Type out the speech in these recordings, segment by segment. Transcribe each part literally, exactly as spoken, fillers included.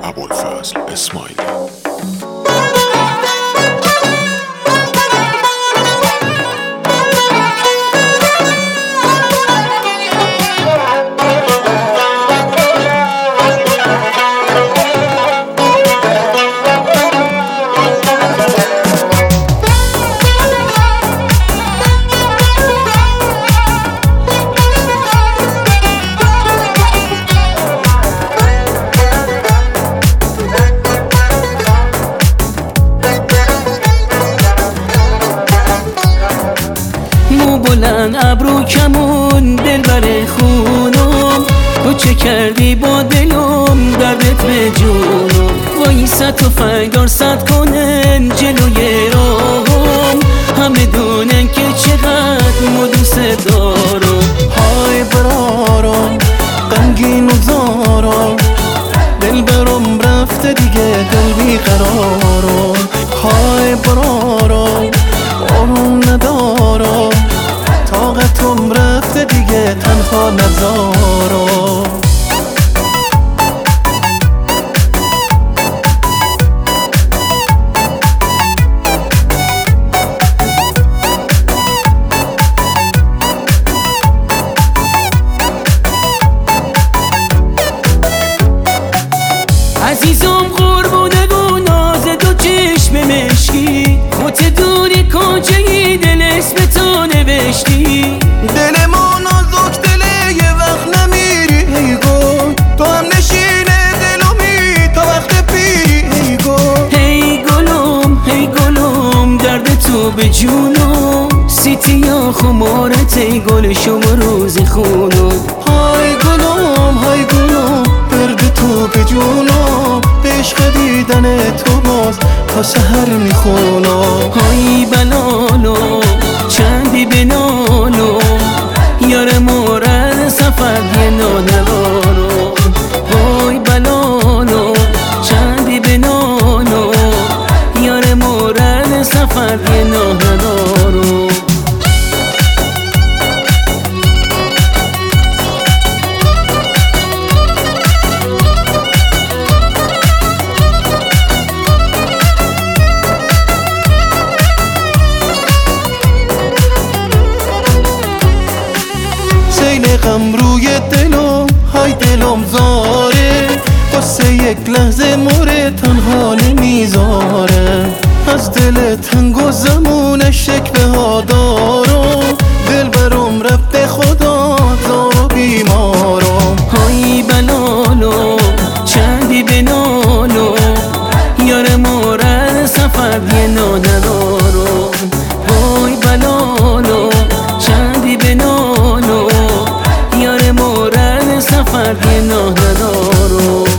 ابوالفضل اسماعیلی. بلند ابرو کمون دل بر خونم، تو چه کردی با دلم دردت به جونم. وایسا تو فیدار صد کنن جلوی راهم، همه دونن که چقدر مو دوست دارم. های برارم غمگین و زارم، دل برم رفته دیگه دل بیقرارم. های برارم آروم ندارم، طاقتم رفته دیگه تنها نذارم. عزیزم قربونه و ناز دو چشم مشکی، خودت دوری کجایی دل اسم تو نوشتی. دل ما نازک دله یه وقت نمیری ای گل، تو هم نشینه دلمی تا وقت پیری ای گل. هی گلم هی گلم درد تو به جونم، سیتیا خمارت ای گل شما روزی خونم. های گلم های گلم درد تو به جونم، به عشق دیدن تو باز تا سحر میخونم. های بلالم چندی بنالم، یار مورد سفر یه نادرارم. های بلالم چندی بنالم، یار مورد سفر یه نادرارم. سیل غم روی دلم، های دلم زاره، قصه یک لحظه مورد تنها نمیذاره. از دل تنگ و زمون شکوه ها دارم، دل برم رفته خدا زار و بیمارم. های بلالم چندی بنالم، یار مورد سفر یه نادرارم. های بلالم چندی بنالم، یار مورد سفر یه نادرارم.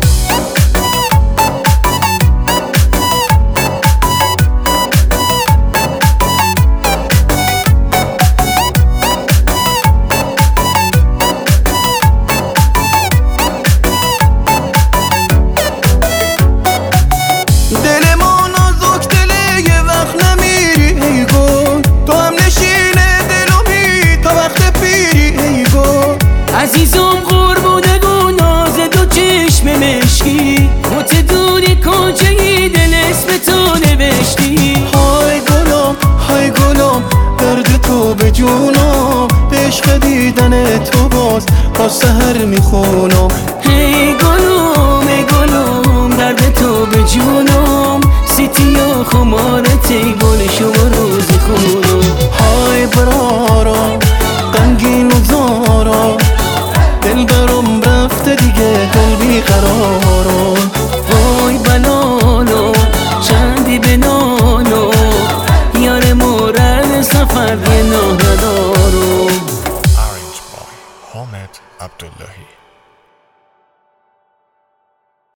دل ما نازک دله یه وقت نمیری ای گل، تو هم نشینه دلمی تا وقت پیری ای گل. عزیزم قربونه و ناز دو چشم مشکی، خودت دوری کجایی دل اسم تو نوشتی. های گلم های گلم درد تو به جونم، به عشق دیدن تو باز تا سحر میخونم. هی گلم ای گلم درد تو به جونم، سیتیا خمارت ای گل شما روزی خونم. های برارم غمگین و زارم، دل برم رفته دیگه دل بیقرارم. وای بلالم چندی بنالم، یار مورد سفر یه نادرارم. Arranged by Ahmed Abdullahi.